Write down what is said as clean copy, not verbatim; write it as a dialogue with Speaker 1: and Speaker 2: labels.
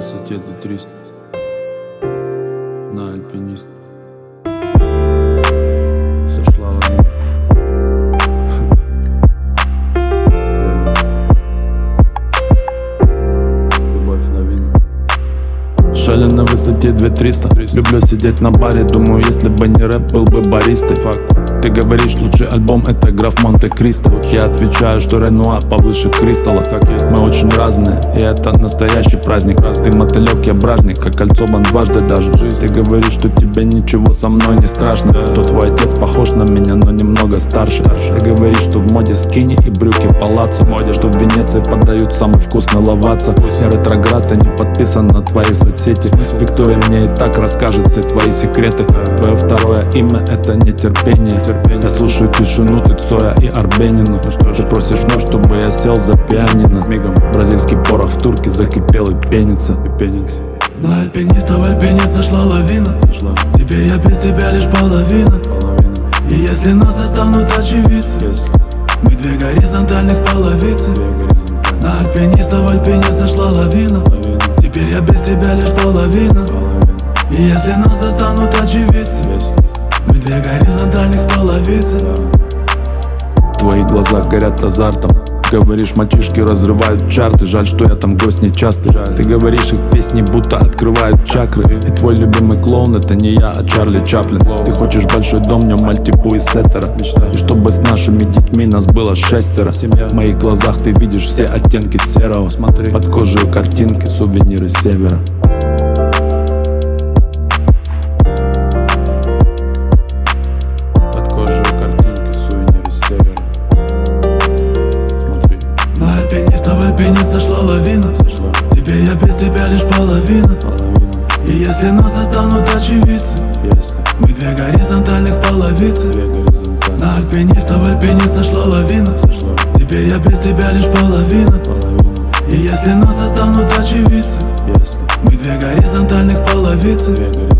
Speaker 1: высоте 2300 на альпинист. Сошла лавина. Любовь лавина.
Speaker 2: Шали на высоте 2300. Люблю сидеть на баре, думаю, если бы не рэп, был бы баристой. Факт. Ты говоришь, лучший альбом это граф Монте-Кристо. Я отвечаю, что Ренуа повыше Кристалла. Как есть, мы очень разные, и это настоящий праздник. Ты мотылек, я бражник, как кольцо бан дважды даже. Ты говоришь, что тебе ничего со мной не страшно. То твой отец похож на меня, но немного старше. Ты говоришь, что в моде скини и брюки палаццо. Что в Венеции подают самый вкусный лаваца. Я ретроград, и не подписан на твои соцсети. Виктория мне и так расскажет все твои секреты. Твое второе имя это нетерпение. Я слушаю тишину, ты Цоя и Арбенину. Ты просишь вновь, чтобы я сел за пианино. Бразильский порох в турке закипел и пенится.
Speaker 3: На альпиниста в Альпине сошла лавина. Теперь я без тебя лишь половина. И если нас застанут очевидцы, мы две горизонтальных половицы. На альпиниста в Альпине сошла лавина. Теперь я без тебя лишь половина. И если нас застанут очевидцы, мы две горизонтальных половицы.
Speaker 2: Твои глаза горят азартом. Говоришь, мальчишки разрывают чарты. Жаль, что я там гость нечастый. Ты говоришь, их песни будто открывают чакры. И твой любимый клоун это не я, а Чарли Чаплин. Ты хочешь большой дом, в нем мальтипу из сеттера. И чтобы с нашими детьми нас было 6. В моих глазах ты видишь все оттенки серого. Под кожей картинки, сувениры севера.
Speaker 3: В Альпине сошла лавина. Теперь я без тебя лишь половина. И если нас застанут очевидцы, мы две горизонтальных половицы. На альпиниста в Альпине сошла лавина. Теперь я без тебя лишь половина. И если нас застанут очевидцы, мы две горизонтальных половицы.